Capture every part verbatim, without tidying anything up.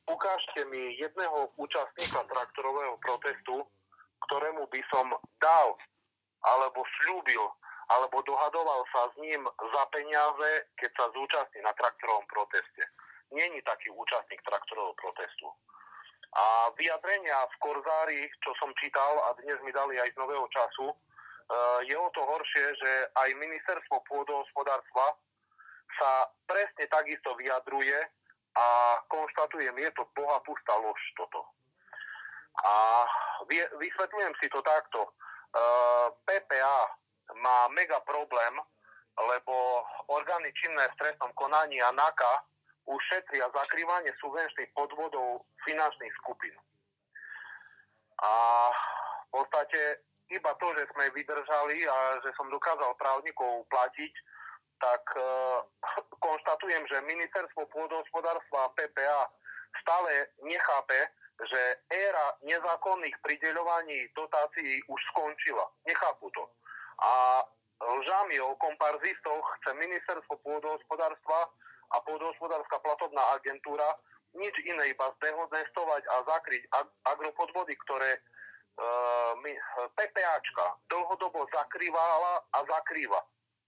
ukážte mi jedného účastníka traktorového protestu, ktorému by som dal, alebo sľúbil, alebo dohadoval sa s ním za peniaze, keď sa zúčastní na traktorovom proteste. Není taký účastník traktorového protestu. A vyjadrenia v Korzári, čo som čítal a dnes mi dali aj z Nového času, je o to horšie, že aj ministerstvo pôdohospodárstva sa presne takisto vyjadruje a konštatujem, je to bohapustá lož toto. A vysvetľujem si to takto. pé pé á má mega problém, lebo orgány činné v trestnom konaní a NAKA už šetria zakrývanie subvenčných podvodov finančných skupín. A v podstate iba to, že sme vydržali a že som dokázal právnikov platiť, tak e, konštatujem, že ministerstvo pôdohospodárstva a pé pé á stále nechápe, že éra nezákonných prideľovaní dotácií už skončila. Nechápu to. A lžami o komparzistoch chce ministerstvo pôdohospodárstva a pôdohospodárska platobná agentúra nič iné, iba zdehonestovať a zakryť ag- agropodvody, ktoré Uh, PPAčka dlhodobo zakrývala a zakrýva.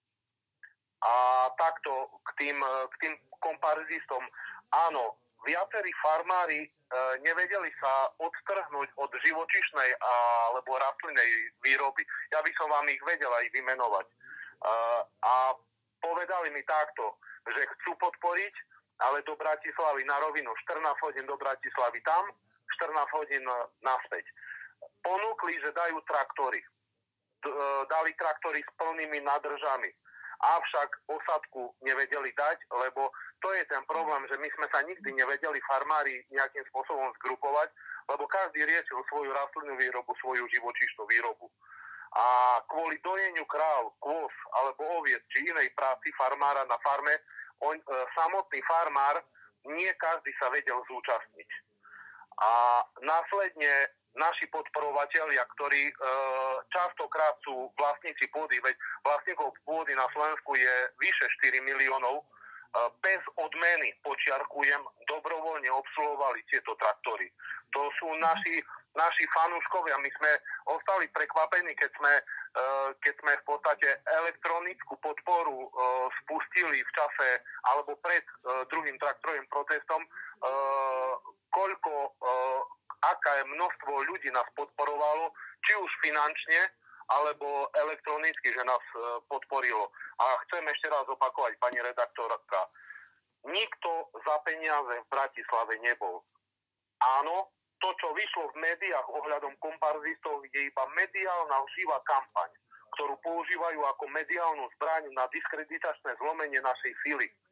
A takto k tým, k tým komparzistom. Áno, viacerí farmári uh, nevedeli sa odtrhnúť od živočíšnej alebo rastlinnej výroby. Ja by som vám ich vedel aj vymenovať. Uh, a povedali mi takto, že chcú podporiť, ale do Bratislavy na rovinu štrnásť hodín do Bratislavy tam, štrnásť hodín naspäť. Ponúkli, že dajú traktory. Dali traktory s plnými nádržami. Avšak osadku nevedeli dať, lebo to je ten problém, že my sme sa nikdy nevedeli farmári nejakým spôsobom zgrupovať, lebo každý riešil svoju rastlinnú výrobu, svoju živočíšnu výrobu. A kvôli dojeniu kráv, kôz alebo oviec či inej práci farmára na farme, on, e, samotný farmár, nie každý sa vedel zúčastniť. A následne naši podporovatelia, ktorí e, častokrát sú vlastníci pôdy, veď vlastníkov pôdy na Slovensku je vyše štyri miliónov, e, bez odmeny, počiarkujem, dobrovoľne obsluhovali tieto traktory. To sú naši, naši fanúškovia. My sme ostali prekvapení, keď sme, e, keď sme v podstate elektronickú podporu e, spustili v čase alebo pred e, druhým traktorovým protestom, e, koľko e, aké množstvo ľudí nás podporovalo, či už finančne, alebo elektronicky, že nás podporilo. A chcem ešte raz opakovať, pani redaktorka, nikto za peniaze v Bratislave nebol. Áno, to, čo vyšlo v médiách ohľadom komparzistov, je iba mediálna živá kampaň, ktorú používajú ako mediálnu zbraň na diskreditačné zlomenie našej sily.